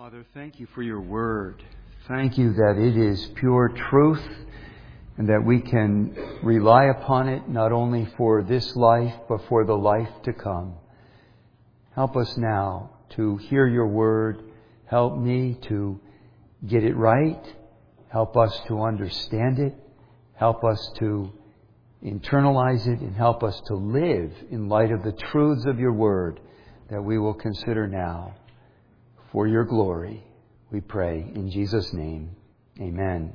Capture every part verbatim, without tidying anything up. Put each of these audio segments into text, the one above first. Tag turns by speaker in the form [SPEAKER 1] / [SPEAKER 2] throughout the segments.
[SPEAKER 1] Father, thank you for your word. Thank you that it is pure truth and that we can rely upon it not only for this life but for the life to come. Help us now to hear your word. Help me to get it right. Help us to understand it. Help us to internalize it and help us to live in light of the truths of your word that we will consider now. For your glory, we pray in Jesus' name. Amen.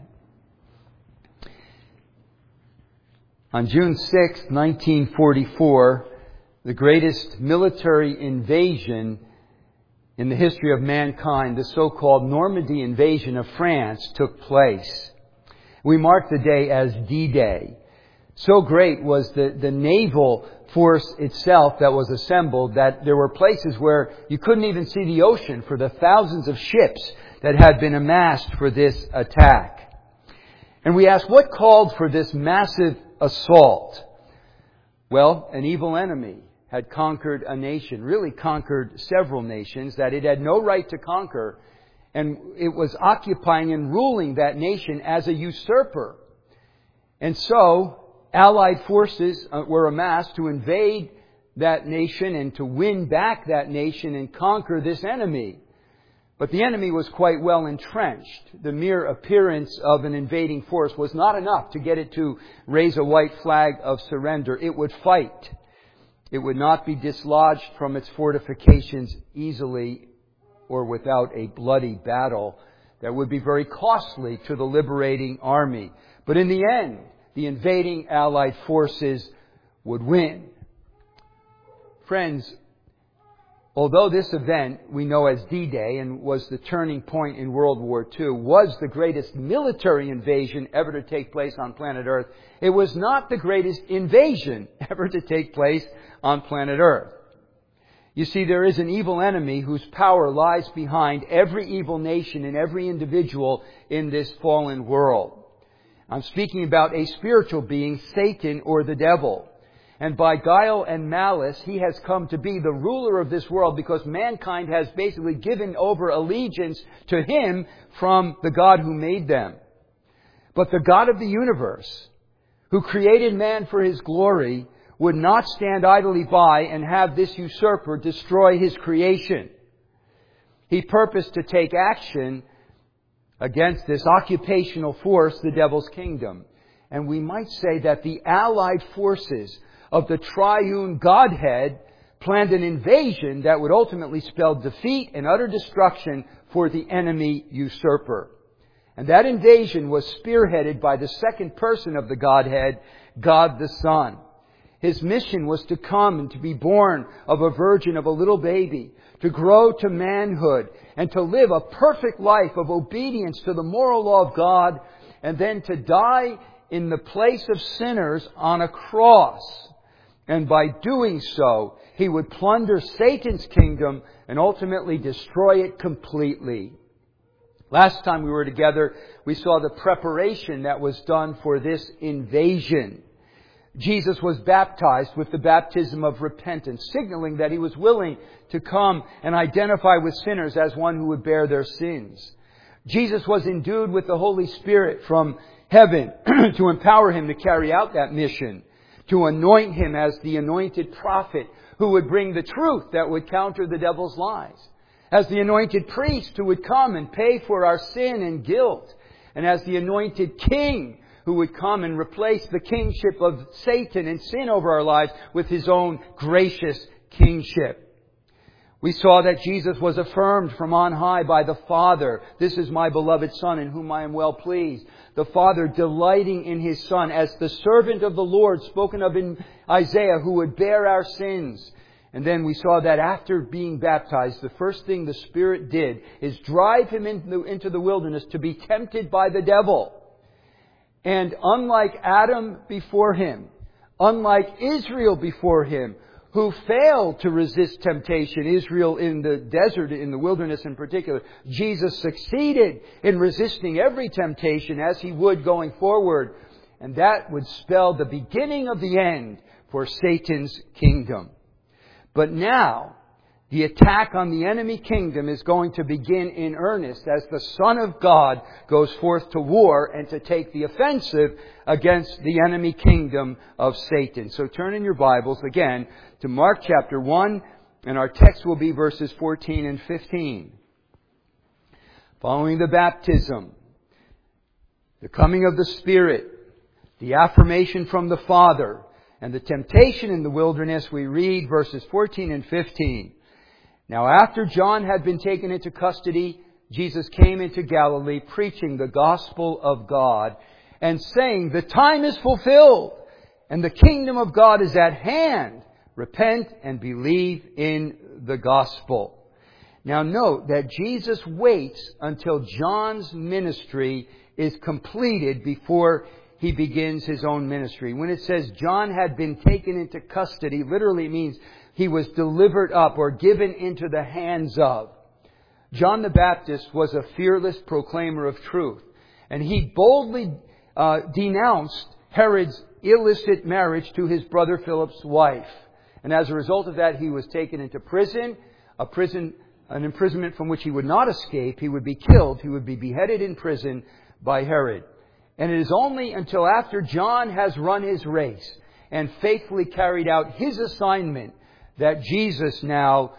[SPEAKER 1] On June sixth, nineteen forty-four, the greatest military invasion in the history of mankind, the so-called Normandy invasion of France, took place. We mark the day as D-Day. So great was the, the naval force itself that was assembled that there were places where you couldn't even see the ocean for the thousands of ships that had been amassed for this attack. And we ask, what called for this massive assault? Well, an evil enemy had conquered a nation, really conquered several nations that it had no right to conquer, and it was occupying and ruling that nation as a usurper. And so Allied forces were amassed to invade that nation and to win back that nation and conquer this enemy. But the enemy was quite well entrenched. The mere appearance of an invading force was not enough to get it to raise a white flag of surrender. It would fight. It would not be dislodged from its fortifications easily or without a bloody battle that would be very costly to the liberating army. But in the end, the invading Allied forces would win. Friends, although this event we know as D-Day and was the turning point in World War Two, was the greatest military invasion ever to take place on planet Earth, it was not the greatest invasion ever to take place on planet Earth. You see, there is an evil enemy whose power lies behind every evil nation and every individual in this fallen world. I'm speaking about a spiritual being, Satan or the devil. And by guile and malice, he has come to be the ruler of this world because mankind has basically given over allegiance to him from the God who made them. But the God of the universe, who created man for his glory, would not stand idly by and have this usurper destroy his creation. He purposed to take action against this occupational force, the devil's kingdom. And we might say that the allied forces of the triune Godhead planned an invasion that would ultimately spell defeat and utter destruction for the enemy usurper. And that invasion was spearheaded by the second person of the Godhead, God the Son. His mission was to come and to be born of a virgin, of a little baby, to grow to manhood and to live a perfect life of obedience to the moral law of God, and then to die in the place of sinners on a cross. And by doing so, he would plunder Satan's kingdom and ultimately destroy it completely. Last time we were together, we saw the preparation that was done for this invasion. Jesus was baptized with the baptism of repentance, signaling that he was willing to come and identify with sinners as one who would bear their sins. Jesus was endued with the Holy Spirit from heaven to empower him to carry out that mission, to anoint him as the anointed prophet who would bring the truth that would counter the devil's lies, as the anointed priest who would come and pay for our sin and guilt, and as the anointed king who would come and replace the kingship of Satan and sin over our lives with his own gracious kingship. We saw that Jesus was affirmed from on high by the Father. This is my beloved Son in whom I am well pleased. The Father delighting in his Son as the servant of the Lord spoken of in Isaiah who would bear our sins. And then we saw that after being baptized, the first thing the Spirit did is drive him into, into the wilderness to be tempted by the devil. And unlike Adam before him, unlike Israel before him, who failed to resist temptation, Israel in the desert, in the wilderness in particular, Jesus succeeded in resisting every temptation as he would going forward. And that would spell the beginning of the end for Satan's kingdom. But now, The attack on the enemy kingdom is going to begin in earnest as the Son of God goes forth to war and to take the offensive against the enemy kingdom of Satan. So turn in your Bibles again to Mark chapter one, and our text will be verses fourteen and fifteen. Following the baptism, the coming of the Spirit, the affirmation from the Father, and the temptation in the wilderness, we read verses fourteen and fifteen. Now after John had been taken into custody, Jesus came into Galilee preaching the gospel of God and saying, "The time is fulfilled and the kingdom of God is at hand. Repent and believe in the gospel." Now note that Jesus waits until John's ministry is completed before he begins his own ministry. When it says John had been taken into custody, literally means he was delivered up or given into the hands of. John the Baptist was a fearless proclaimer of truth. And he boldly uh, denounced Herod's illicit marriage to his brother Philip's wife. And as a result of that, he was taken into prison, a prison, an imprisonment from which he would not escape. He would be killed. He would be beheaded in prison by Herod. And it is only until after John has run his race and faithfully carried out his assignment that Jesus now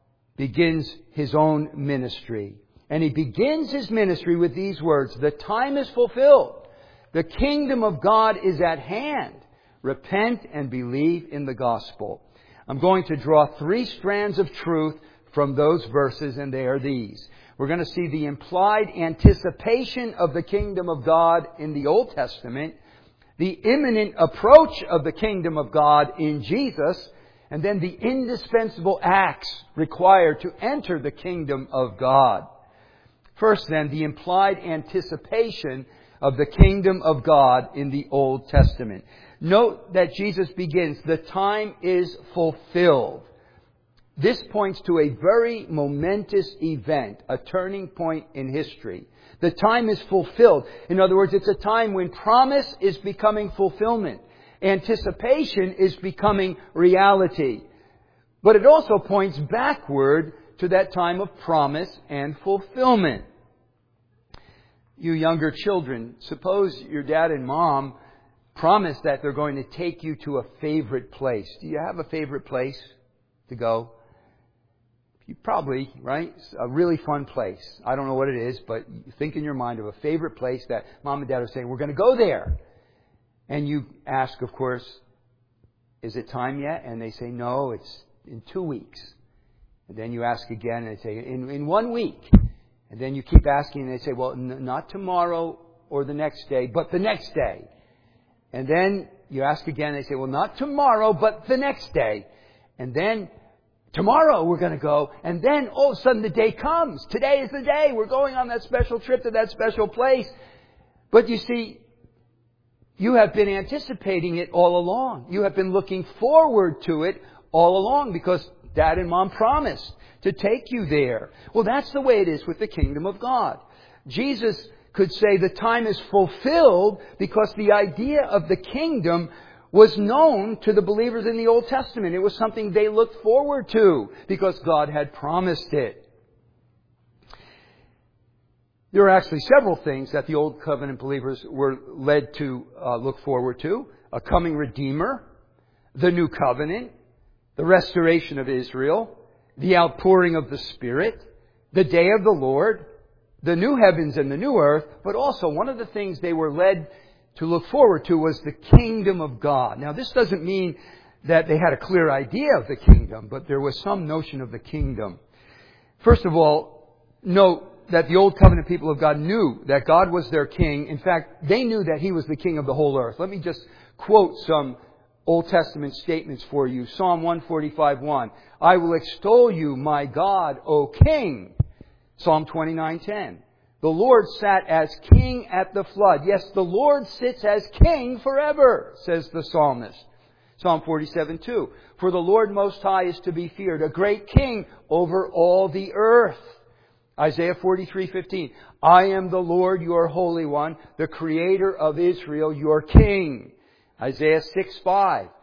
[SPEAKER 1] begins his own ministry. And he begins his ministry with these words, "The time is fulfilled. The kingdom of God is at hand. Repent and believe in the gospel." I'm going to draw three strands of truth from those verses, and they are these. We're going to see the implied anticipation of the kingdom of God in the Old Testament, the imminent approach of the kingdom of God in Jesus, and then the indispensable acts required to enter the kingdom of God. First then, the implied anticipation of the kingdom of God in the Old Testament. Note that Jesus begins, "The time is fulfilled." This points to a very momentous event, a turning point in history. The time is fulfilled. In other words, it's a time when promise is becoming fulfillment. Anticipation is becoming reality. But it also points backward to that time of promise and fulfillment. You younger children, suppose your dad and mom promise that they're going to take you to a favorite place. Do you have a favorite place to go? You probably, right? A really fun place. I don't know what it is, but think in your mind of a favorite place that mom and dad are saying, "We're going to go there." And you ask, of course, "Is it time yet?" And they say, "No, it's in two weeks. And then you ask again, and they say, in, in one week. And then you keep asking, and they say, "Well, n- not tomorrow or the next day, but the next day." And then you ask again, and they say, "Well, not tomorrow, but the next day." And then, "Tomorrow we're going to go." And then all of a sudden the day comes. Today is the day. We're going on that special trip to that special place. But you see, you have been anticipating it all along. You have been looking forward to it all along because Dad and Mom promised to take you there. Well, that's the way it is with the kingdom of God. Jesus could say the time is fulfilled because the idea of the kingdom was known to the believers in the Old Testament. It was something they looked forward to because God had promised it. There are actually several things that the Old Covenant believers were led to uh, look forward to. A coming Redeemer, the New Covenant, the restoration of Israel, the outpouring of the Spirit, the day of the Lord, the new heavens and the new earth. But also one of the things they were led to look forward to was the kingdom of God. Now this doesn't mean that they had a clear idea of the kingdom, but there was some notion of the kingdom. First of all, note that the Old Covenant people of God knew that God was their king. In fact, they knew that He was the king of the whole earth. Let me just quote some Old Testament statements for you. Psalm one forty-five, one. "I will extol you, my God, O King." Psalm twenty-nine ten. "The Lord sat as king at the flood." Yes, the Lord sits as king forever, says the psalmist. Psalm forty-seven two. "For the Lord Most High is to be feared, a great king over all the earth." Isaiah forty-three fifteen. "I am the Lord, your Holy One, the Creator of Israel, your King." Isaiah six five.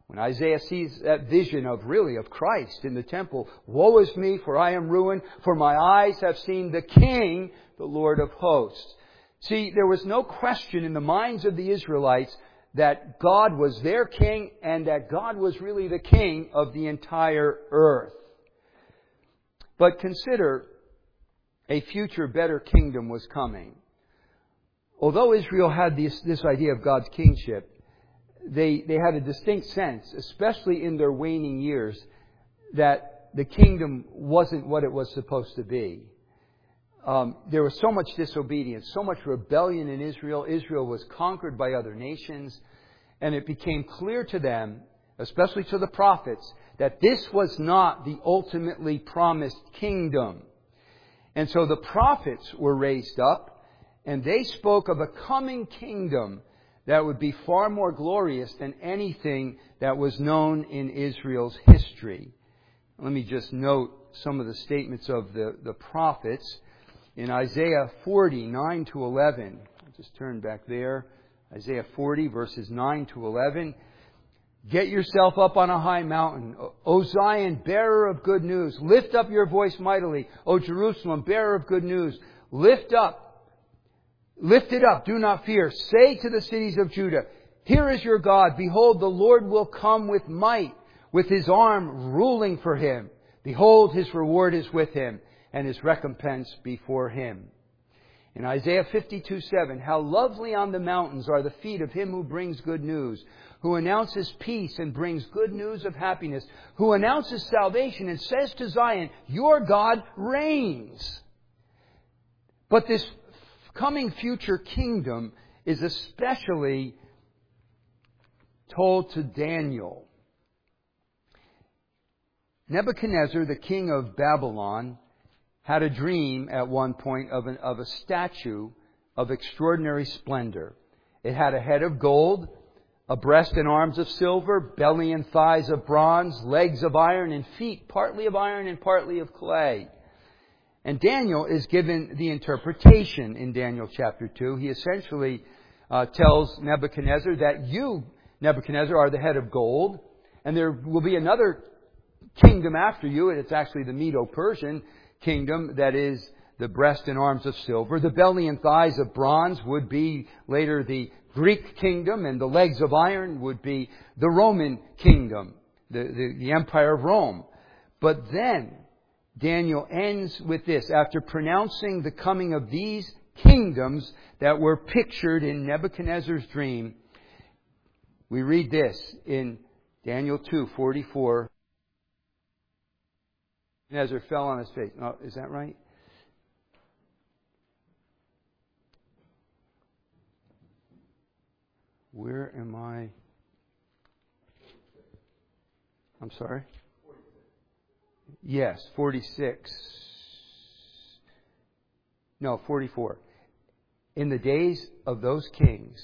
[SPEAKER 1] When Isaiah sees that vision of really of Christ in the temple, woe is me, for I am ruined, for my eyes have seen the King, the Lord of hosts. See, there was no question in the minds of the Israelites that God was their king and that God was really the king of the entire earth. But consider, a future better kingdom was coming. Although Israel had this, this idea of God's kingship, they, they had a distinct sense, especially in their waning years, that the kingdom wasn't what it was supposed to be. Um, there was so much disobedience, so much rebellion in Israel. Israel was conquered by other nations. And it became clear to them, especially to the prophets, that this was not the ultimately promised kingdom. And so the prophets were raised up, and they spoke of a coming kingdom that would be far more glorious than anything that was known in Israel's history. Let me just note some of the statements of the, the prophets. In Isaiah forty, nine to eleven, I'll just turn back there. Isaiah forty, verses nine to eleven. Get yourself up on a high mountain, O Zion, bearer of good news. Lift up your voice mightily, O Jerusalem, bearer of good news. Lift up, lift it up, do not fear. Say to the cities of Judah, here is your God. Behold, the Lord will come with might, with His arm ruling for Him. Behold, His reward is with Him, and His recompense before Him. In Isaiah fifty-two, seven, how lovely on the mountains are the feet of Him who brings good news, who announces peace and brings good news of happiness, who announces salvation and says to Zion, your God reigns. But this coming future kingdom is especially told to Daniel. Nebuchadnezzar, the king of Babylon, had a dream at one point of, an, of a statue of extraordinary splendor. It had a head of gold, a breast and arms of silver, belly and thighs of bronze, legs of iron, and feet partly of iron and partly of clay. And Daniel is given the interpretation in Daniel chapter two. He essentially uh, tells Nebuchadnezzar that you, Nebuchadnezzar, are the head of gold, and there will be another kingdom after you, and it's actually the Medo-Persian kingdom that is the breast and arms of silver. The belly and thighs of bronze would be later the Greek kingdom, and the legs of iron would be the Roman kingdom, the, the, the empire of Rome. But then Daniel ends with this. After pronouncing the coming of these kingdoms that were pictured in Nebuchadnezzar's dream, we read this in Daniel two forty-four. Nebuchadnezzar fell on his face. Oh, is that right? Where am I? I'm sorry? Yes, forty-six. No, forty-four. In the days of those kings,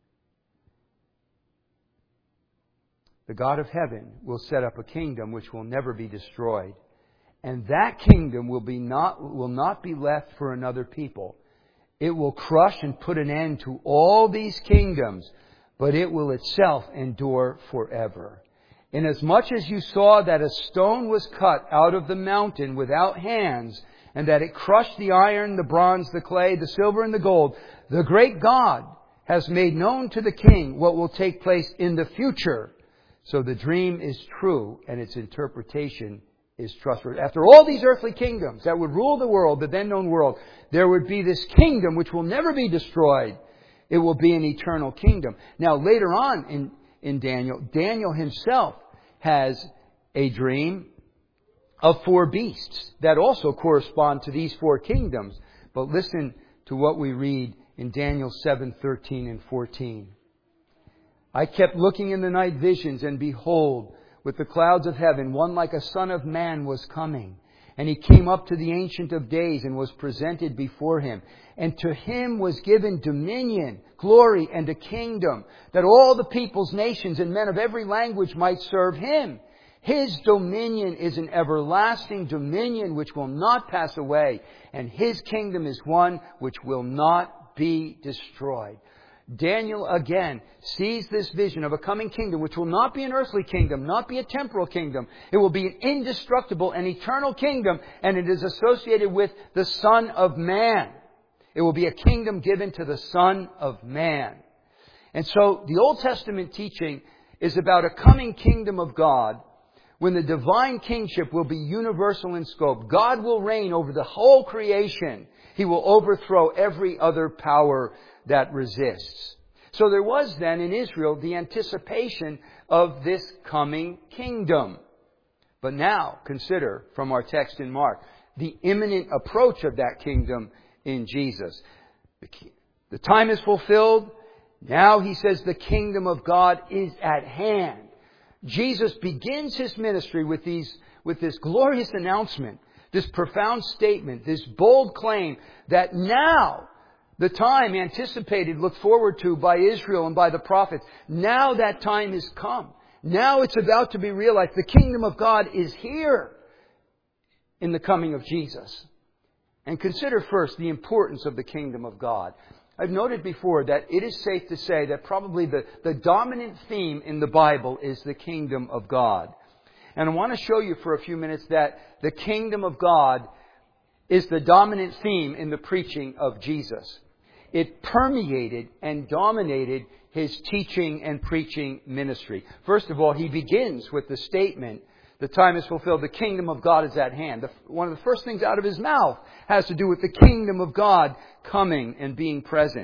[SPEAKER 1] the God of heaven will set up a kingdom which will never be destroyed. And that kingdom will be not, will not be left for another people. It will crush and put an end to all these kingdoms, but it will itself endure forever. Inasmuch as you saw that a stone was cut out of the mountain without hands, and that it crushed the iron, the bronze, the clay, the silver, and the gold, the great God has made known to the king what will take place in the future. So the dream is true, and its interpretation is trustworthy. After all these earthly kingdoms that would rule the world, the then known world, there would be this kingdom which will never be destroyed. It will be an eternal kingdom. Now, later on in, in Daniel, Daniel himself has a dream of four beasts that also correspond to these four kingdoms. But listen to what we read in Daniel seven, thirteen and fourteen. I kept looking in the night visions, and behold, with the clouds of heaven, one like a son of man was coming. And he came up to the Ancient of Days and was presented before him. And to him was given dominion, glory, and a kingdom, that all the peoples, nations, and men of every language might serve him. His dominion is an everlasting dominion which will not pass away, and his kingdom is one which will not be destroyed. Daniel again sees this vision of a coming kingdom, which will not be an earthly kingdom, not be a temporal kingdom. It will be an indestructible and eternal kingdom, and it is associated with the Son of Man. It will be a kingdom given to the Son of Man. And so the Old Testament teaching is about a coming kingdom of God when the divine kingship will be universal in scope. God will reign over the whole creation. He will overthrow every other power that resists. So there was then in Israel the anticipation of this coming kingdom. But now consider from our text in Mark the imminent approach of that kingdom in Jesus. The time is fulfilled. Now he says the kingdom of God is at hand. Jesus begins his ministry with these, with this glorious announcement, this profound statement, this bold claim that now the time anticipated, looked forward to by Israel and by the prophets, now that time has come. Now it's about to be realized. The kingdom of God is here in the coming of Jesus. And consider first the importance of the kingdom of God. I've noted before that it is safe to say that probably the, the dominant theme in the Bible is the kingdom of God. And I want to show you for a few minutes that the kingdom of God is the dominant theme in the preaching of Jesus. It permeated and dominated his teaching and preaching ministry. First of all, he begins with the statement, the time is fulfilled, the kingdom of God is at hand. The, one of the first things out of his mouth has to do with the kingdom of God coming and being present.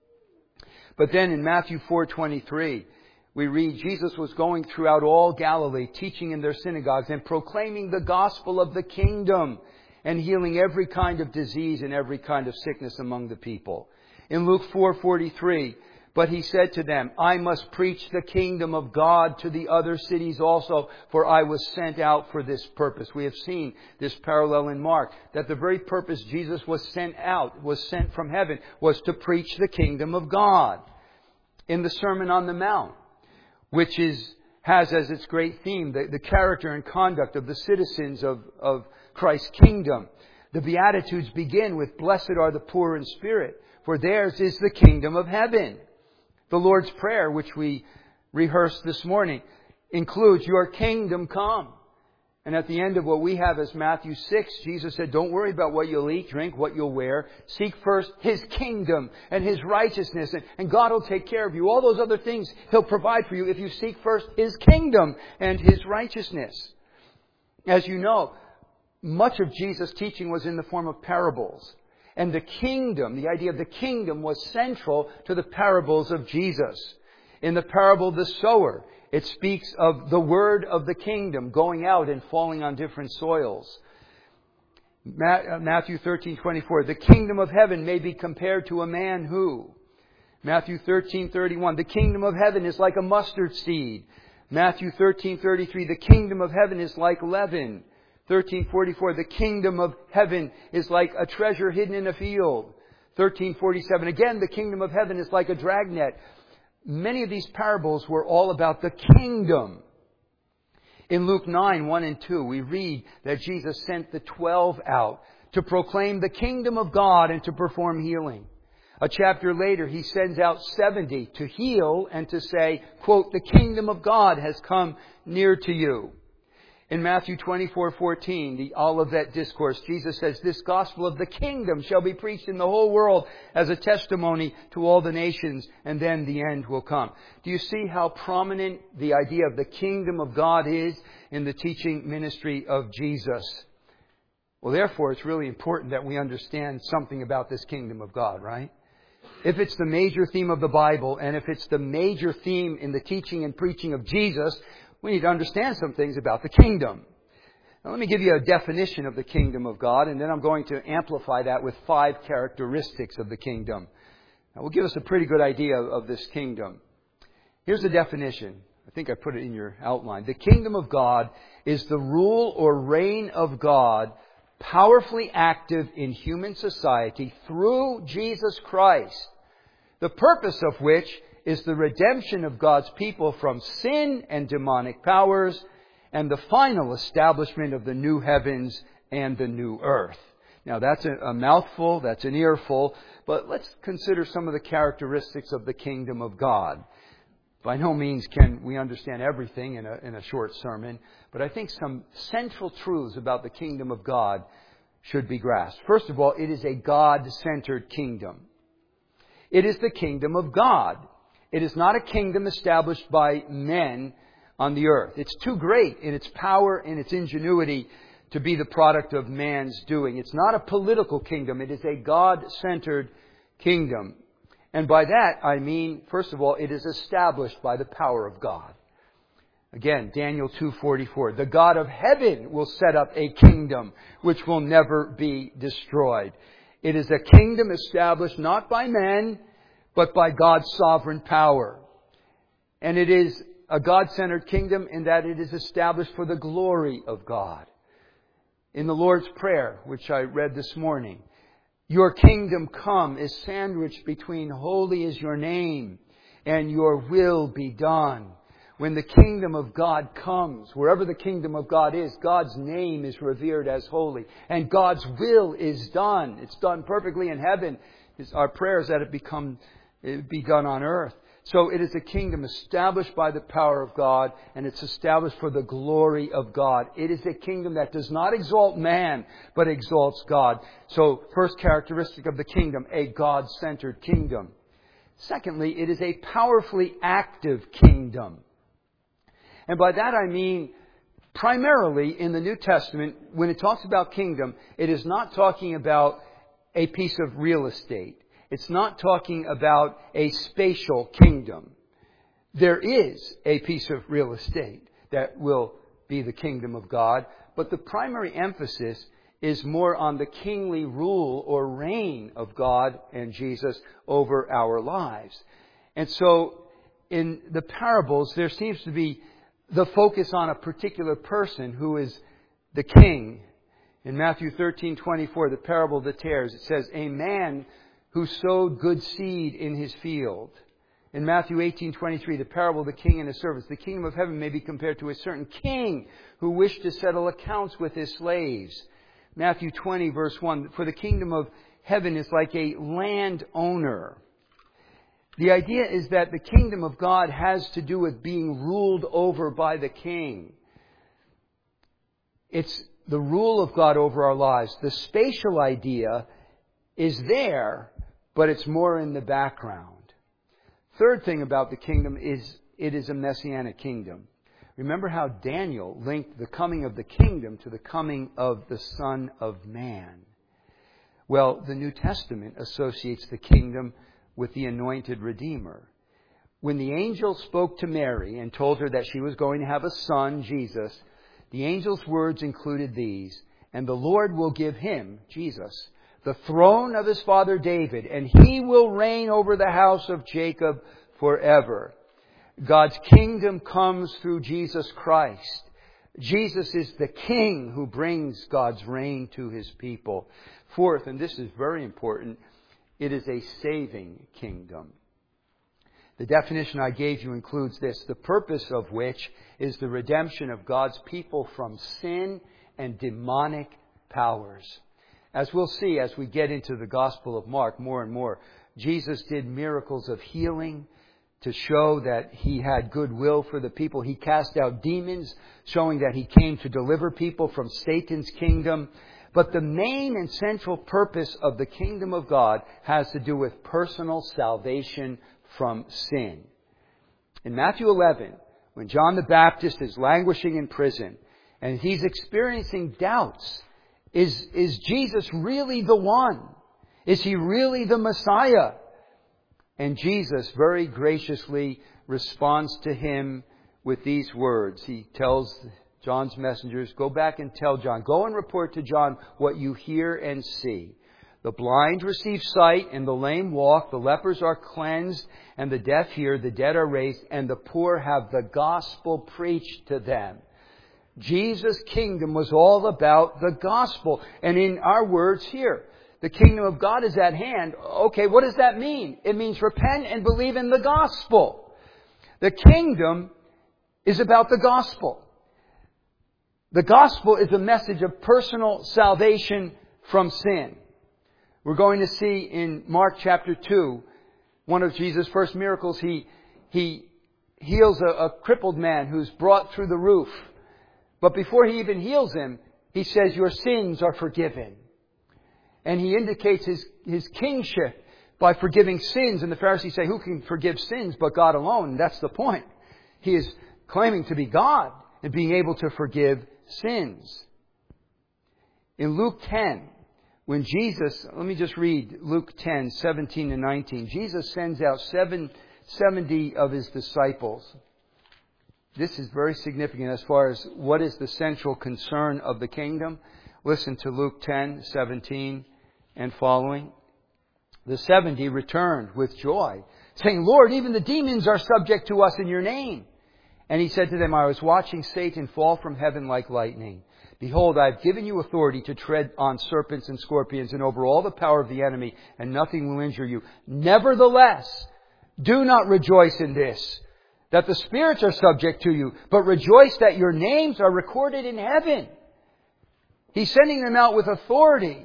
[SPEAKER 1] But then in Matthew four twenty-three, we read Jesus was going throughout all Galilee, teaching in their synagogues and proclaiming the gospel of the kingdom and healing every kind of disease and every kind of sickness among the people. In Luke four forty-three, but he said to them, I must preach the kingdom of God to the other cities also, for I was sent out for this purpose. We have seen this parallel in Mark, that the very purpose Jesus was sent out, was sent from heaven, was to preach the kingdom of God. In the Sermon on the Mount, which is has as its great theme the, the character and conduct of the citizens of, of Christ's kingdom, the Beatitudes begin with, Blessed are the poor in spirit, for theirs is the kingdom of heaven. The Lord's Prayer, which we rehearsed this morning, includes, Your kingdom come. And at the end of what we have as Matthew six, Jesus said, don't worry about what you'll eat, drink, what you'll wear. Seek first His kingdom and His righteousness, and, and God will take care of you. All those other things He'll provide for you if you seek first His kingdom and His righteousness. As you know, much of Jesus' teaching was in the form of parables. And the kingdom, the idea of the kingdom, was central to the parables of Jesus. In the parable of the sower, it speaks of the word of the kingdom going out and falling on different soils. Matthew thirteen twenty-four, the kingdom of heaven may be compared to a man who. Matthew thirteen thirty-one, the kingdom of heaven is like a mustard seed. Matthew thirteen thirty-three, the kingdom of heaven is like leaven. thirteen forty-four, the kingdom of heaven is like a treasure hidden in a field. thirteen forty-seven, again, the kingdom of heaven is like a dragnet. Many of these parables were all about the kingdom. In Luke nine, one and two, we read that Jesus sent the twelve out to proclaim the kingdom of God and to perform healing. A chapter later, He sends out seventy to heal and to say, quote, the kingdom of God has come near to you. In Matthew twenty-four fourteen, the Olivet Discourse, Jesus says, this gospel of the kingdom shall be preached in the whole world as a testimony to all the nations, and then the end will come. Do you see how prominent the idea of the kingdom of God is in the teaching ministry of Jesus? Well, therefore, it's really important that we understand something about this kingdom of God, right? If it's the major theme of the Bible, and if it's the major theme in the teaching and preaching of Jesus, we need to understand some things about the kingdom. Now, let me give you a definition of the kingdom of God, and then I'm going to amplify that with five characteristics of the kingdom. That will give us a pretty good idea of this kingdom. Here's the definition. I think I put it in your outline. The kingdom of God is the rule or reign of God powerfully active in human society through Jesus Christ, the purpose of which is the redemption of God's people from sin and demonic powers, and the final establishment of the new heavens and the new earth. Now that's a, a mouthful, that's an earful, but let's consider some of the characteristics of the kingdom of God. By no means can we understand everything in a, in a short sermon, but I think some central truths about the kingdom of God should be grasped. First of all, it is a God-centered kingdom. It is the kingdom of God. It is not a kingdom established by men on the earth. It's too great in its power and its ingenuity to be the product of man's doing. It's not a political kingdom. It is a God-centered kingdom. And by that, I mean, first of all, it is established by the power of God. Again, Daniel two forty-four. The God of heaven will set up a kingdom which will never be destroyed. It is a kingdom established not by men, but by God's sovereign power. And it is a God-centered kingdom in that it is established for the glory of God. In the Lord's Prayer, which I read this morning, your kingdom come is sandwiched between holy is your name and your will be done. When the kingdom of God comes, wherever the kingdom of God is, God's name is revered as holy. And God's will is done. It's done perfectly in heaven. It's our prayers that it become it be done on earth. So it is a kingdom established by the power of God, and it's established for the glory of God. It is a kingdom that does not exalt man, but exalts God. So, first characteristic of the kingdom, a God-centered kingdom. Secondly, it is a powerfully active kingdom. And by that I mean, primarily in the New Testament, when it talks about kingdom, it is not talking about a piece of real estate. It's not talking about a spatial kingdom. There is a piece of real estate that will be the kingdom of God, but the primary emphasis is more on the kingly rule or reign of God and Jesus over our lives. And so in the parables, there seems to be the focus on a particular person who is the king. In Matthew thirteen twenty-four, the parable of the tares, it says, a man who sowed good seed in his field. In Matthew eighteen twenty-three, the parable of the king and his servants, the kingdom of heaven may be compared to a certain king who wished to settle accounts with his slaves. Matthew twenty, verse one, for the kingdom of heaven is like a landowner. The idea is that the kingdom of God has to do with being ruled over by the king. It's the rule of God over our lives. The spatial idea is there, but it's more in the background. Third thing about the kingdom is it is a messianic kingdom. Remember how Daniel linked the coming of the kingdom to the coming of the Son of Man. Well, the New Testament associates the kingdom with the anointed Redeemer. When the angel spoke to Mary and told her that she was going to have a son, Jesus, the angel's words included these, and the Lord will give him, Jesus, the throne of his father David, and he will reign over the house of Jacob forever. God's kingdom comes through Jesus Christ. Jesus is the king who brings God's reign to his people. Fourth, and this is very important, it is a saving kingdom. The definition I gave you includes this, the purpose of which is the redemption of God's people from sin and demonic powers. As we'll see as we get into the Gospel of Mark more and more, Jesus did miracles of healing to show that he had goodwill for the people. He cast out demons, showing that he came to deliver people from Satan's kingdom. But the main and central purpose of the kingdom of God has to do with personal salvation from sin. In Matthew eleven, when John the Baptist is languishing in prison and he's experiencing doubts, is, is Jesus really the one? Is he really the Messiah? And Jesus very graciously responds to him with these words. He tells John's messengers, go back and tell John, go and report to John what you hear and see. The blind receive sight and the lame walk, the lepers are cleansed and the deaf hear, the dead are raised, and the poor have the gospel preached to them. Jesus' kingdom was all about the gospel. And in our words here, the kingdom of God is at hand. Okay, what does that mean? It means repent and believe in the gospel. The kingdom is about the gospel. The gospel is a message of personal salvation from sin. We're going to see in Mark chapter two, one of Jesus' first miracles, he, he heals a, a crippled man who's brought through the roof. But before he even heals him, he says, your sins are forgiven. And he indicates his, his kingship by forgiving sins. And the Pharisees say, who can forgive sins but God alone? And that's the point. He is claiming to be God and being able to forgive sins. In Luke ten, when Jesus, let me just read Luke ten, seventeen and nineteen. Jesus sends out seven, seventy of his disciples. This is very significant as far as what is the central concern of the kingdom. Listen to Luke ten, seventeen and following. The seventy returned with joy, saying, Lord, even the demons are subject to us in your name. And he said to them, I was watching Satan fall from heaven like lightning. Behold, I have given you authority to tread on serpents and scorpions and over all the power of the enemy, and nothing will injure you. Nevertheless, do not rejoice in this, that the spirits are subject to you, but rejoice that your names are recorded in heaven. He's sending them out with authority.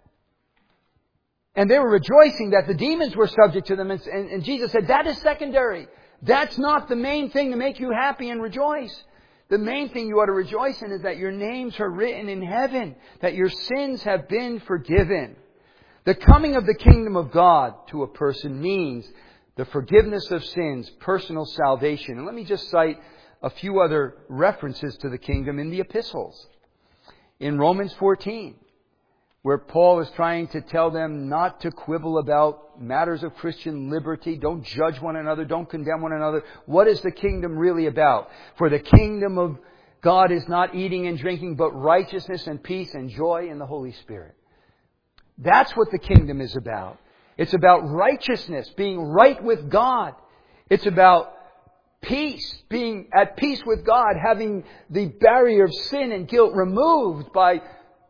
[SPEAKER 1] And they were rejoicing that the demons were subject to them. And, and, and Jesus said, that is secondary. That's not the main thing to make you happy and rejoice. The main thing you ought to rejoice in is that your names are written in heaven, that your sins have been forgiven. The coming of the kingdom of God to a person means the forgiveness of sins, personal salvation. And let me just cite a few other references to the kingdom in the epistles. In Romans fourteen, where Paul is trying to tell them not to quibble about matters of Christian liberty. Don't judge one another. Don't condemn one another. What is the kingdom really about? For the kingdom of God is not eating and drinking, but righteousness and peace and joy in the Holy Spirit. That's what the kingdom is about. It's about righteousness, being right with God. It's about peace, being at peace with God, having the barrier of sin and guilt removed by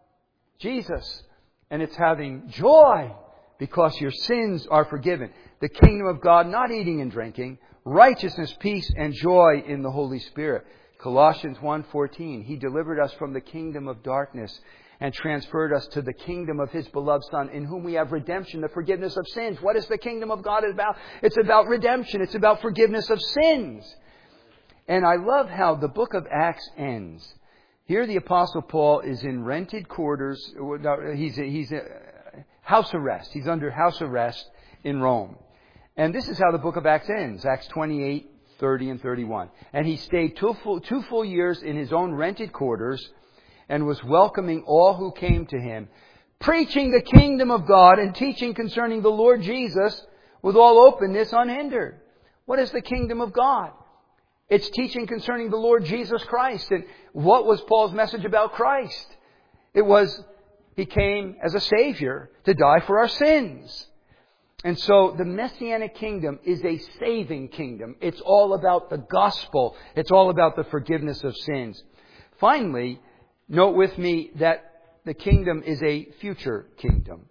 [SPEAKER 1] Jesus. And it's having joy because your sins are forgiven. The kingdom of God, not eating and drinking, righteousness, peace, and joy in the Holy Spirit. Colossians one fourteen, He delivered us from the kingdom of darkness and transferred us to the kingdom of His beloved Son, in whom we have redemption, the forgiveness of sins. What is the kingdom of God about? It's about redemption. It's about forgiveness of sins. And I love how the book of Acts ends. Here the Apostle Paul is in rented quarters. He's, he's house arrest. He's under house arrest in Rome. And this is how the book of Acts ends. Acts twenty-eight, thirty and thirty-one. And he stayed two full, two full years in his own rented quarters and was welcoming all who came to him, preaching the kingdom of God and teaching concerning the Lord Jesus with all openness unhindered. What is the kingdom of God? It's teaching concerning the Lord Jesus Christ. And what was Paul's message about Christ? It was He came as a Savior to die for our sins. And so the Messianic kingdom is a saving kingdom. It's all about the gospel. It's all about the forgiveness of sins. Finally, note with me that the kingdom is a future kingdom.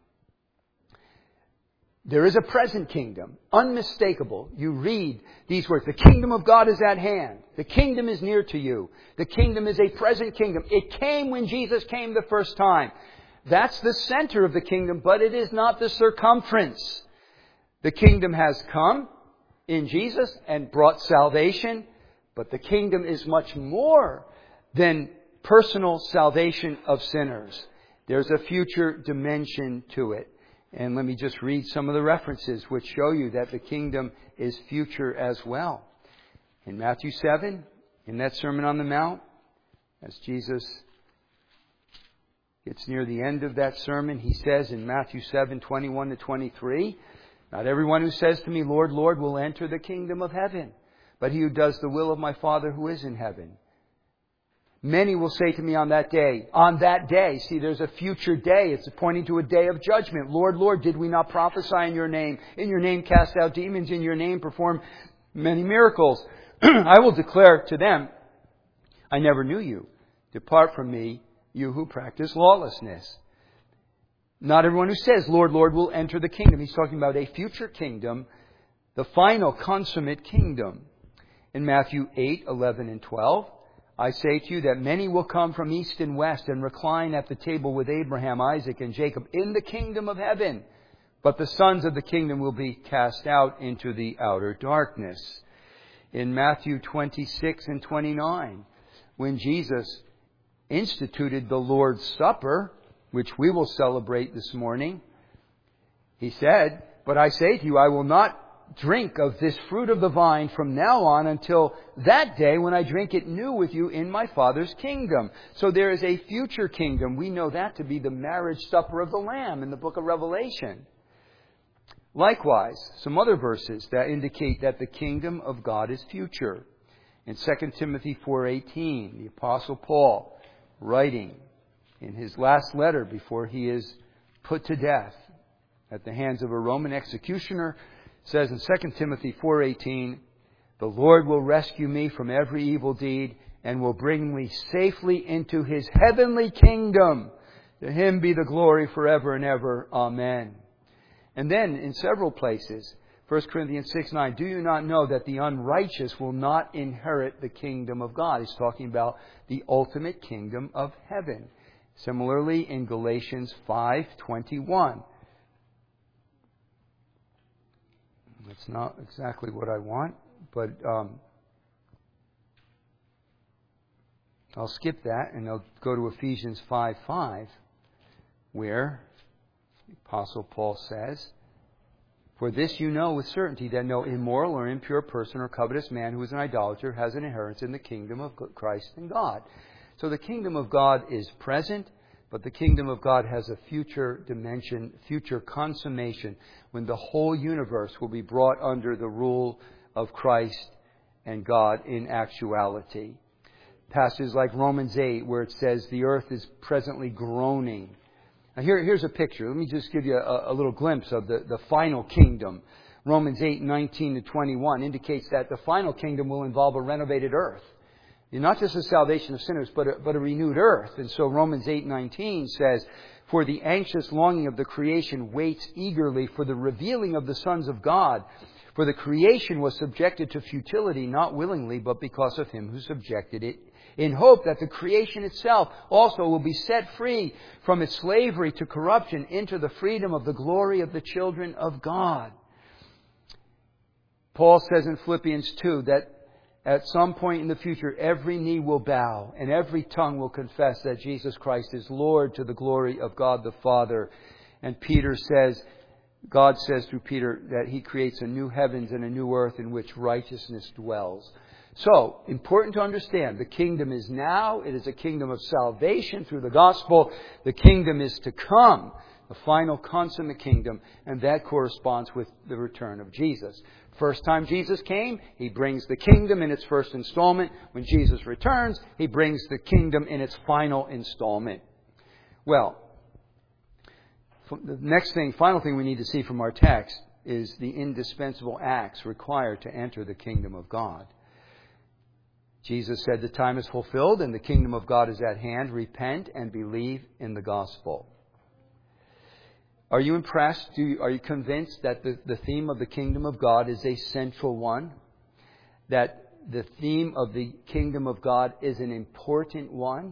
[SPEAKER 1] There is a present kingdom, unmistakable. You read these words, the kingdom of God is at hand. The kingdom is near to you. The kingdom is a present kingdom. It came when Jesus came the first time. That's the center of the kingdom, but it is not the circumference. The kingdom has come in Jesus and brought salvation, but the kingdom is much more than personal salvation of sinners. There's a future dimension to it. And let me just read some of the references which show you that the kingdom is future as well. In Matthew seven, in that Sermon on the Mount, as Jesus gets near the end of that sermon, He says in Matthew seven, twenty-one to twenty-three, not everyone who says to me, Lord, Lord, will enter the kingdom of heaven, but he who does the will of my Father who is in heaven. Many will say to me on that day, on that day, see, there's a future day. It's pointing to a day of judgment. Lord, Lord, did we not prophesy in your name? In your name cast out demons, in your name perform many miracles. I will declare to them, I never knew you. Depart from me, you who practice lawlessness. Not everyone who says, Lord, Lord, will enter the kingdom. He's talking about a future kingdom, the final consummate kingdom. In Matthew eight, eleven and twelve, I say to you that many will come from east and west and recline at the table with Abraham, Isaac, and Jacob in the kingdom of heaven. But the sons of the kingdom will be cast out into the outer darkness. In Matthew twenty-six and twenty-nine, when Jesus instituted the Lord's Supper, which we will celebrate this morning, He said, "But I say to you, I will not drink of this fruit of the vine from now on until that day when I drink it new with you in my Father's kingdom." So there is a future kingdom. We know that to be the marriage supper of the Lamb in the book of Revelation. Likewise, some other verses that indicate that the kingdom of God is future. In Second Timothy four eighteen, the Apostle Paul, writing in his last letter before he is put to death at the hands of a Roman executioner, says in Second Timothy four eighteen, "The Lord will rescue me from every evil deed and will bring me safely into His heavenly kingdom. To Him be the glory forever and ever. Amen." And then in several places, First Corinthians six nine, "Do you not know that the unrighteous will not inherit the kingdom of God?" He's talking about the ultimate kingdom of heaven. Similarly, in Galatians five twenty-one. It's not exactly what I want, but um, I'll skip that and I'll go to Ephesians five five, where the Apostle Paul says, "For this you know with certainty, that no immoral or impure person or covetous man who is an idolater has an inheritance in the kingdom of Christ and God." So the kingdom of God is present, but the kingdom of God has a future dimension, future consummation, when the whole universe will be brought under the rule of Christ and God in actuality. Passages like Romans eight, where it says the earth is presently groaning. Now here, here's a picture. Let me just give you a, a little glimpse of the, the final kingdom. Romans eight nineteen to twenty-one indicates that the final kingdom will involve a renovated earth. Not just the salvation of sinners, but a, but a renewed earth. And so Romans eight nineteen says, "For the anxious longing of the creation waits eagerly for the revealing of the sons of God. For the creation was subjected to futility, not willingly, but because of Him who subjected it, in hope that the creation itself also will be set free from its slavery to corruption into the freedom of the glory of the children of God." Paul says in Philippians two that at some point in the future, every knee will bow and every tongue will confess that Jesus Christ is Lord, to the glory of God the Father. And Peter says, God says through Peter that He creates a new heavens and a new earth in which righteousness dwells. So, important to understand, the kingdom is now. It is a kingdom of salvation through the gospel. The kingdom is to come, the final consummate kingdom, and that corresponds with the return of Jesus. First time Jesus came, He brings the kingdom in its first installment. When Jesus returns, He brings the kingdom in its final installment. Well, the next thing, final thing we need to see from our text is the indispensable acts required to enter the kingdom of God. Jesus said, "The time is fulfilled and the kingdom of God is at hand. Repent and believe in the gospel." Are you impressed? Do you, are you convinced that the, the theme of the kingdom of God is a central one? That the theme of the kingdom of God is an important one?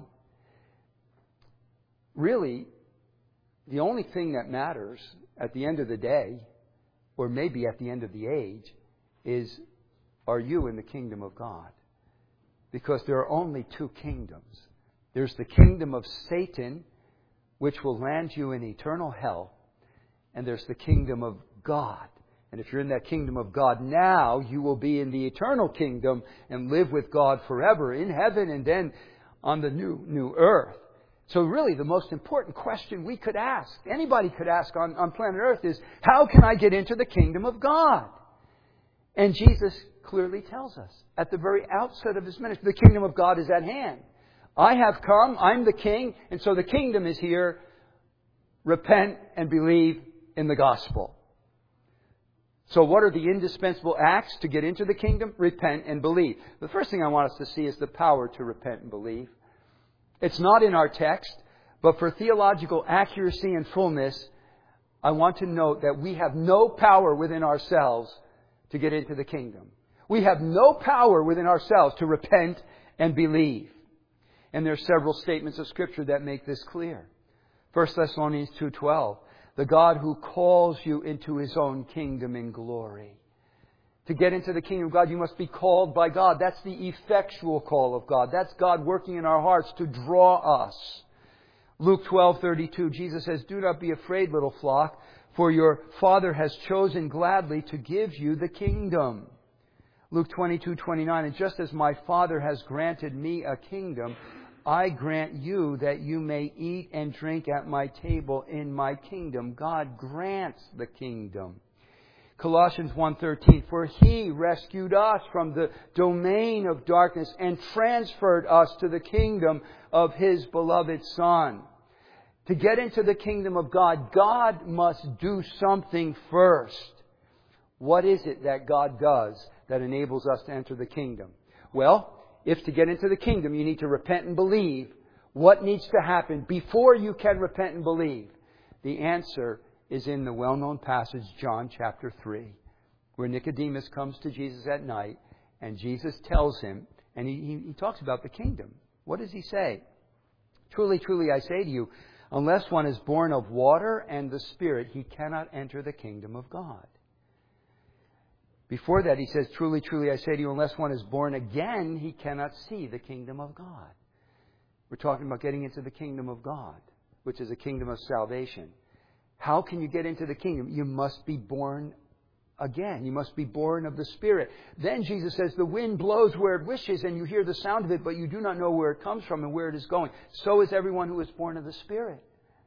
[SPEAKER 1] Really, the only thing that matters at the end of the day, or maybe at the end of the age, is, are you in the kingdom of God? Because there are only two kingdoms. There's the kingdom of Satan, which will land you in eternal hell. And there's the kingdom of God. And if you're in that kingdom of God now, you will be in the eternal kingdom and live with God forever in heaven and then on the new new earth. So really the most important question we could ask, anybody could ask on, on planet Earth, is, how can I get into the kingdom of God? And Jesus clearly tells us at the very outset of His ministry, the kingdom of God is at hand. I have come, I'm the king, and so the kingdom is here. Repent and believe in the gospel. So what are the indispensable acts to get into the kingdom? Repent and believe. The first thing I want us to see is the power to repent and believe. It's not in our text, but for theological accuracy and fullness, I want to note that we have no power within ourselves to get into the kingdom. We have no power within ourselves to repent and believe. And there are several statements of Scripture that make this clear. First Thessalonians two twelve, the God who calls you into His own kingdom in glory. To get into the kingdom of God, you must be called by God. That's the effectual call of God. That's God working in our hearts to draw us. Luke twelve thirty-two, Jesus says, do not be afraid, little flock, for your Father has chosen gladly to give you the kingdom. Luke twenty-two twenty-nine, and just as my Father has granted me a kingdom, I grant you that you may eat and drink at my table in my kingdom. God grants the kingdom. Colossians one thirteen, for He rescued us from the domain of darkness and transferred us to the kingdom of His beloved Son. To get into the kingdom of God, God must do something first. What is it that God does that enables us to enter the kingdom? Well, if to get into the kingdom you need to repent and believe, what needs to happen before you can repent and believe? The answer is in the well-known passage, John chapter three, where Nicodemus comes to Jesus at night, and Jesus tells him, and he, he, he talks about the kingdom. What does He say? Truly, truly, I say to you, unless one is born of water and the Spirit, he cannot enter the kingdom of God. Before that, He says, truly, truly, I say to you, unless one is born again, he cannot see the kingdom of God. We're talking about getting into the kingdom of God, which is a kingdom of salvation. How can you get into the kingdom? You must be born again. You must be born of the Spirit. Then Jesus says, the wind blows where it wishes and you hear the sound of it, but you do not know where it comes from and where it is going. So is everyone who is born of the Spirit.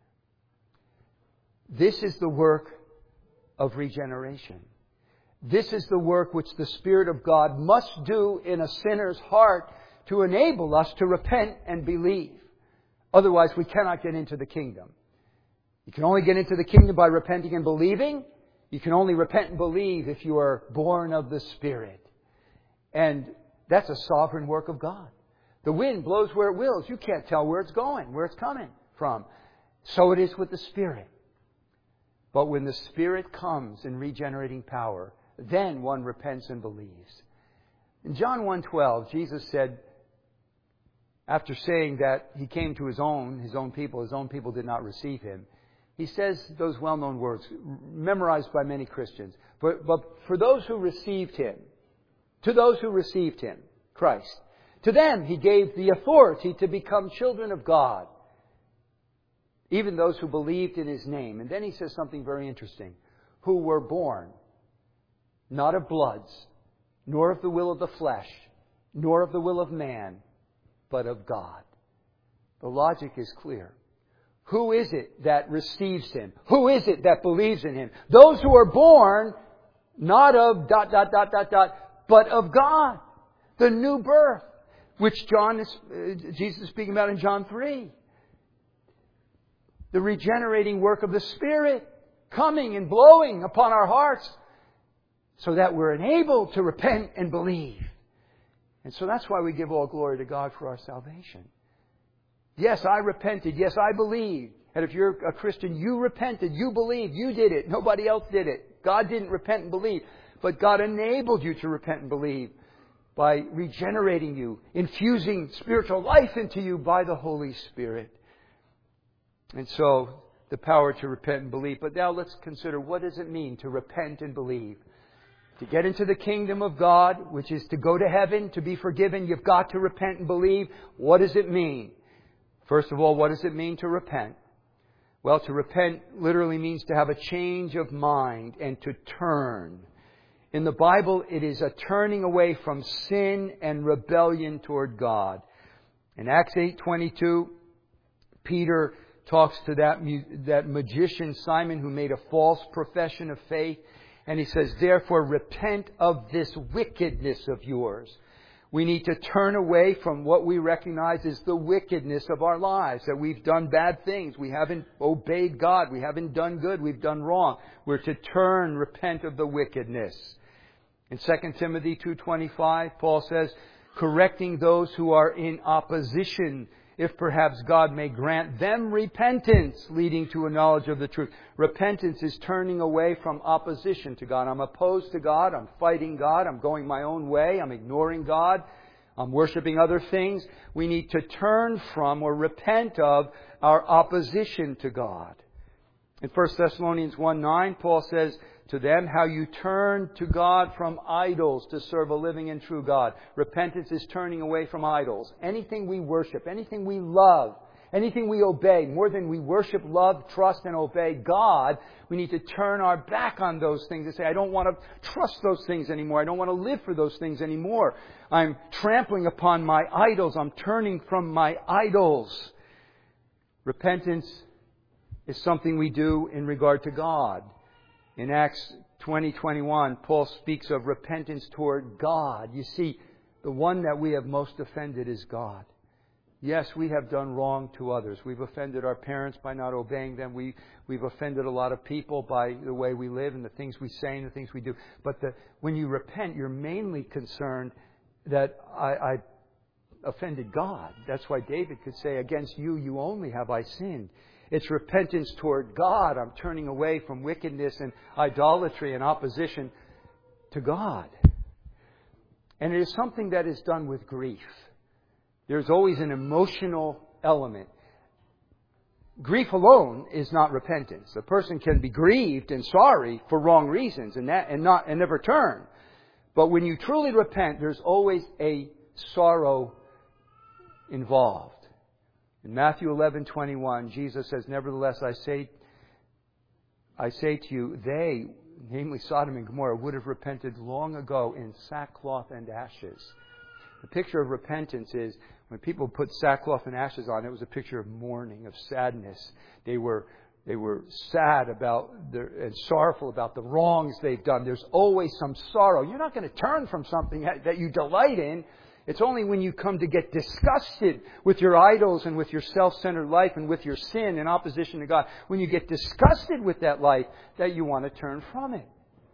[SPEAKER 1] This is the work of regeneration. This is the work which the Spirit of God must do in a sinner's heart to enable us to repent and believe. Otherwise, we cannot get into the kingdom. You can only get into the kingdom by repenting and believing. You can only repent and believe if you are born of the Spirit. And that's a sovereign work of God. The wind blows where it wills. You can't tell where it's going, where it's coming from. So it is with the Spirit. But when the Spirit comes in regenerating power, then one repents and believes. In John one twelve, Jesus said, after saying that He came to His own, His own people, His own people did not receive Him, He says those well-known words, memorized by many Christians. But, but for those who received Him, to those who received Him, Christ, to them He gave the authority to become children of God, even those who believed in His name. And then He says something very interesting. Who were born, not of bloods, nor of the will of the flesh, nor of the will of man, but of God. The logic is clear. Who is it that receives Him? Who is it that believes in Him? Those who are born not of dot, dot, dot, dot, dot, but of God. The new birth, which John is, uh, Jesus is speaking about in John three. The regenerating work of the Spirit coming and blowing upon our hearts so that we're enabled to repent and believe. And so that's why we give all glory to God for our salvation. Yes, I repented. Yes, I believed. And if you're a Christian, you repented. You believed. You did it. Nobody else did it. God didn't repent and believe. But God enabled you to repent and believe by regenerating you, infusing spiritual life into you by the Holy Spirit. And so, the power to repent and believe. But now let's consider, what does it mean to repent and believe? To get into the kingdom of God, which is to go to heaven, to be forgiven, you've got to repent and believe. What does it mean? First of all, what does it mean to repent? Well, to repent literally means to have a change of mind and to turn. In the Bible, it is a turning away from sin and rebellion toward God. In Acts eight twenty-two, Peter talks to that, that magician Simon who made a false profession of faith. And he says, therefore, repent of this wickedness of yours. We need to turn away from what we recognize as the wickedness of our lives, that we've done bad things. We haven't obeyed God. We haven't done good. We've done wrong. We're to turn, repent of the wickedness. In Second Timothy two twenty-five, Paul says, correcting those who are in opposition, if perhaps God may grant them repentance, leading to a knowledge of the truth. Repentance is turning away from opposition to God. I'm opposed to God. I'm fighting God. I'm going my own way. I'm ignoring God. I'm worshiping other things. We need to turn from or repent of our opposition to God. In First Thessalonians one nine, Paul says to them, how you turn to God from idols to serve a living and true God. Repentance is turning away from idols. Anything we worship, anything we love, anything we obey, more than we worship, love, trust, and obey God, we need to turn our back on those things and say, I don't want to trust those things anymore. I don't want to live for those things anymore. I'm trampling upon my idols. I'm turning from my idols. Repentance is something we do in regard to God. In Acts twenty twenty-one, Paul speaks of repentance toward God. You see, the one that we have most offended is God. Yes, we have done wrong to others. We've offended our parents by not obeying them. We, we've offended a lot of people by the way we live and the things we say and the things we do. But the, when you repent, you're mainly concerned that I, I offended God. That's why David could say, against you, you only have I sinned. It's repentance toward God. I'm turning away from wickedness and idolatry and opposition to God. And it is something that is done with grief. There's always an emotional element. Grief alone is not repentance. A person can be grieved and sorry for wrong reasons and that, and not and never turn. But when you truly repent, there's always a sorrow involved. In Matthew eleven twenty-one, Jesus says, nevertheless, I say, I say to you, they, namely Sodom and Gomorrah, would have repented long ago in sackcloth and ashes. The picture of repentance is when people put sackcloth and ashes on, it was a picture of mourning, of sadness. They were they were sad about their, and sorrowful about the wrongs they've done. There's always some sorrow. You're not going to turn from something that you delight in. It's only when you come to get disgusted with your idols and with your self-centered life and with your sin in opposition to God, when you get disgusted with that life, that you want to turn from it.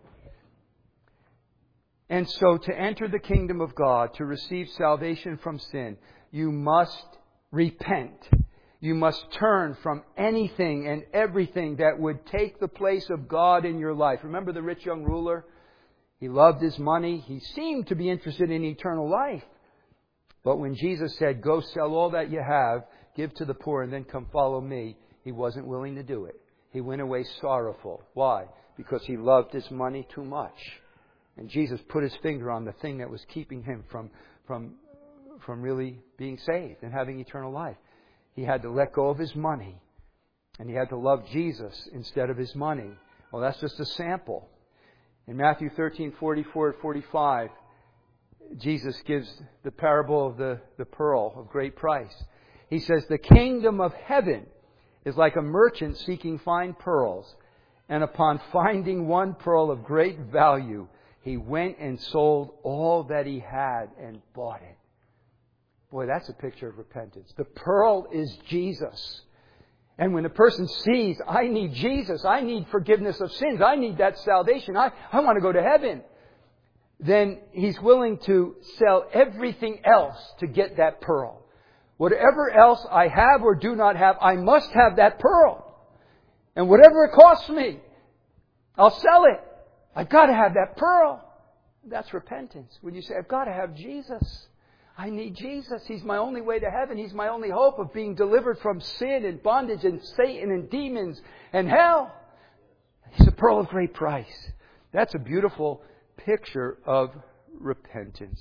[SPEAKER 1] And so to enter the kingdom of God, to receive salvation from sin, you must repent. You must turn from anything and everything that would take the place of God in your life. Remember the rich young ruler? He loved his money. He seemed to be interested in eternal life. But when Jesus said, go sell all that you have, give to the poor, and then come follow me, he wasn't willing to do it. He went away sorrowful. Why? Because he loved his money too much. And Jesus put his finger on the thing that was keeping him from, from, from really being saved and having eternal life. He had to let go of his money. And he had to love Jesus instead of his money. Well, that's just a sample. In Matthew thirteen, forty-four and forty-five, Jesus gives the parable of the, the pearl of great price. He says, the kingdom of heaven is like a merchant seeking fine pearls. And upon finding one pearl of great value, he went and sold all that he had and bought it. Boy, that's a picture of repentance. The pearl is Jesus. And when a person sees, I need Jesus, I need forgiveness of sins, I need that salvation, I, I want to go to heaven, then he's willing to sell everything else to get that pearl. Whatever else I have or do not have, I must have that pearl. And whatever it costs me, I'll sell it. I've got to have that pearl. That's repentance. When you say, I've got to have Jesus. I need Jesus. He's my only way to heaven. He's my only hope of being delivered from sin and bondage and Satan and demons and hell. He's a pearl of great price. That's a beautiful picture of repentance.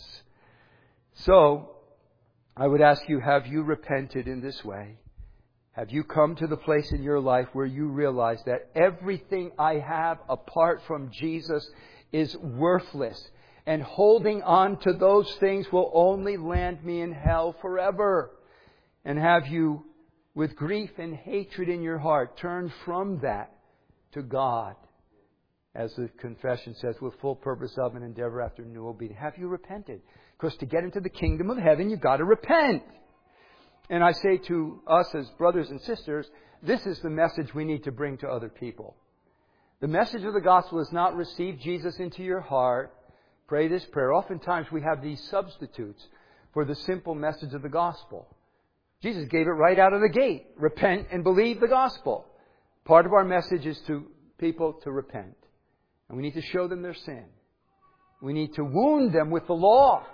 [SPEAKER 1] So, I would ask you, have you repented in this way? Have you come to the place in your life where you realize that everything I have apart from Jesus is worthless, and holding on to those things will only land me in hell forever? And have you, with grief and hatred in your heart, turned from that to God? As the confession says, with full purpose of and endeavor after new obedience. Have you repented? Because to get into the kingdom of heaven, you've got to repent. And I say to us as brothers and sisters, this is the message we need to bring to other people. The message of the gospel is not receive Jesus into your heart, pray this prayer. Oftentimes we have these substitutes for the simple message of the gospel. Jesus gave it right out of the gate. Repent and believe the gospel. Part of our message is to people to repent. And we need to show them their sin. We need to wound them with the law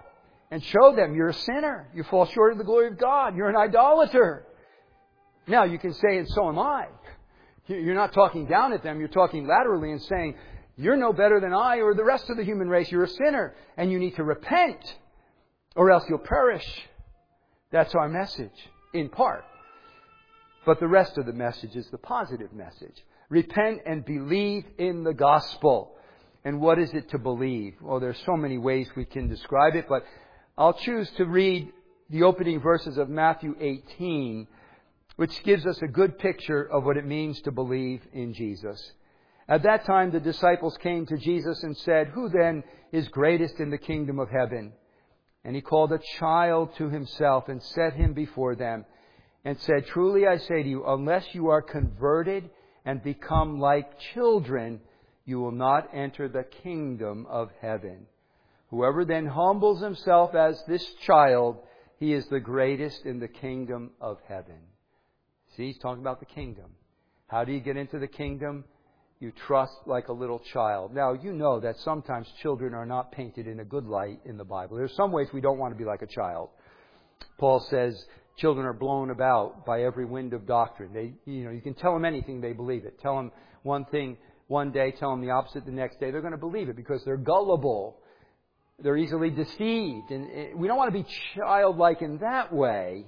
[SPEAKER 1] and show them you're a sinner. You fall short of the glory of God. You're an idolater. Now, you can say, and so am I. You're not talking down at them. You're talking laterally and saying, you're no better than I or the rest of the human race. You're a sinner. And you need to repent, or else you'll perish. That's our message, in part. But the rest of the message is the positive message. Repent and believe in the gospel. And what is it to believe? Well, there's so many ways we can describe it, but I'll choose to read the opening verses of Matthew eighteen, which gives us a good picture of what it means to believe in Jesus. At that time, the disciples came to Jesus and said, "Who then is greatest in the kingdom of heaven?" And He called a child to Himself and set him before them and said, "Truly I say to you, unless you are converted and become like children, you will not enter the kingdom of heaven. Whoever then humbles himself as this child, he is the greatest in the kingdom of heaven." See, He's talking about the kingdom. How do you get into the kingdom? You trust like a little child. Now, you know that sometimes children are not painted in a good light in the Bible. There's some ways we don't want to be like a child. Paul says children are blown about by every wind of doctrine. They, you know, you can tell them anything, they believe it. Tell them one thing one day, tell them the opposite the next day. They're going to believe it because they're gullible. They're easily deceived. And we don't want to be childlike in that way.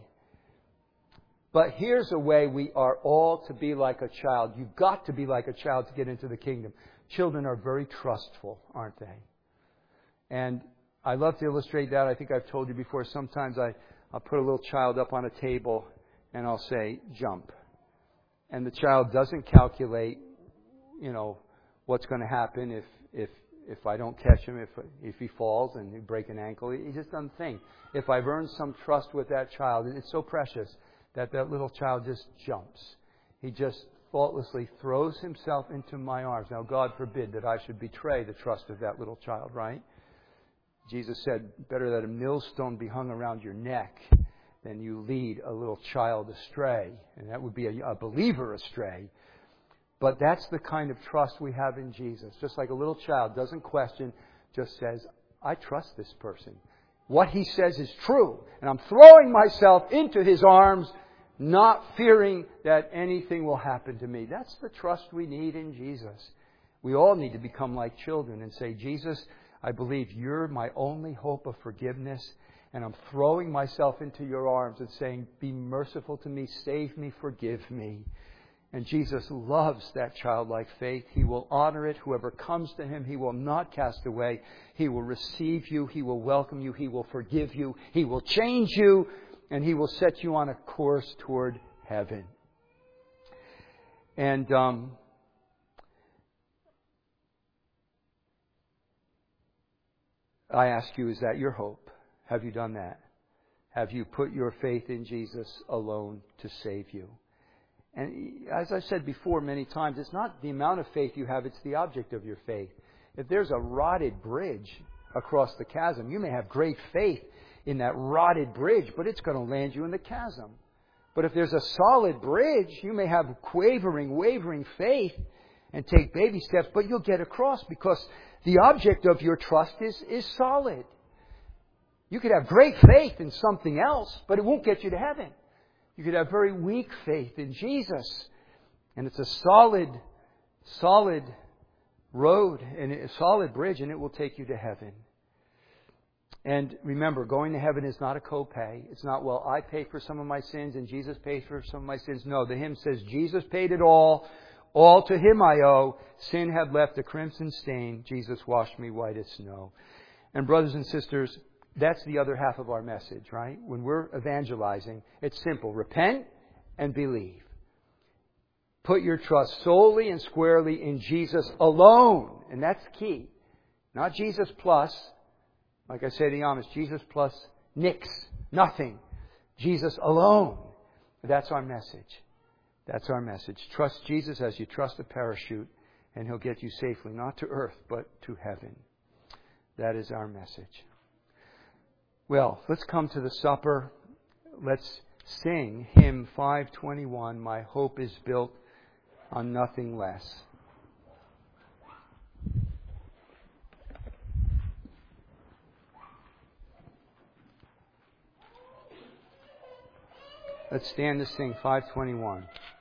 [SPEAKER 1] But here's a way we are all to be like a child. You've got to be like a child to get into the kingdom. Children are very trustful, aren't they? And I love to illustrate that. I think I've told you before. Sometimes I, I'll put a little child up on a table and I'll say, "Jump." And the child doesn't calculate, you know, what's going to happen if if if I don't catch him, if if he falls and he break an ankle. He just doesn't think. If I've earned some trust with that child, and it's so precious that that little child just jumps. He just thoughtlessly throws himself into my arms. Now, God forbid that I should betray the trust of that little child, right? Jesus said, better that a millstone be hung around your neck than you lead a little child astray. And that would be a, a believer astray. But that's the kind of trust we have in Jesus. Just like a little child doesn't question, just says, I trust this person. What He says is true. And I'm throwing myself into His arms, not fearing that anything will happen to me. That's the trust we need in Jesus. We all need to become like children and say, Jesus, I believe You're my only hope of forgiveness. And I'm throwing myself into Your arms and saying, be merciful to me, save me, forgive me. And Jesus loves that childlike faith. He will honor it. Whoever comes to Him, He will not cast away. He will receive you. He will welcome you. He will forgive you. He will change you. And He will set you on a course toward heaven. And um, I ask you, is that your hope? Have you done that? Have you put your faith in Jesus alone to save you? And as I've said before many times, it's not the amount of faith you have, it's the object of your faith. If there's a rotted bridge across the chasm, you may have great faith in that rotted bridge, but it's going to land you in the chasm. But if there's a solid bridge, you may have quavering, wavering faith and take baby steps, but you'll get across because the object of your trust is, is solid. You could have great faith in something else, but it won't get you to heaven. You could have very weak faith in Jesus. And it's a solid, solid road and a solid bridge, and it will take you to heaven. And remember, going to heaven is not a copay. It's not, well, I pay for some of my sins and Jesus pays for some of my sins. No, the hymn says, Jesus paid it all. All to Him I owe. Sin had left a crimson stain. Jesus washed me white as snow. And brothers and sisters, that's the other half of our message, right? When we're evangelizing, it's simple. Repent and believe. Put your trust solely and squarely in Jesus alone. And that's key. Not Jesus plus. Like I say to the Amish, Jesus plus nix. Nothing. Jesus alone. That's our message. That's our message. Trust Jesus as you trust a parachute, and He'll get you safely, not to earth, but to heaven. That is our message. Well, let's come to the supper. Let's sing hymn five twenty-one, My Hope is Built on Nothing Less. Let's stand to sing five twenty-one.